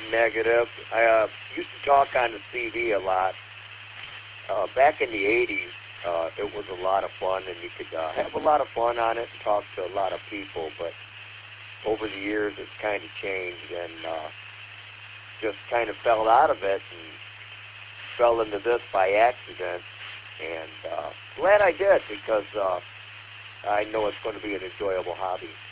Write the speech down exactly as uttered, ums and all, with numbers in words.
negative. I uh, used to talk on the C D a lot. Uh, back in the eighties, uh, it was a lot of fun, and you could uh, have a lot of fun on it and talk to a lot of people. But over the years, it's kind of changed, and uh, just kind of fell out of it and fell into this by accident. And uh, glad I did, because uh, I know it's going to be an enjoyable hobby.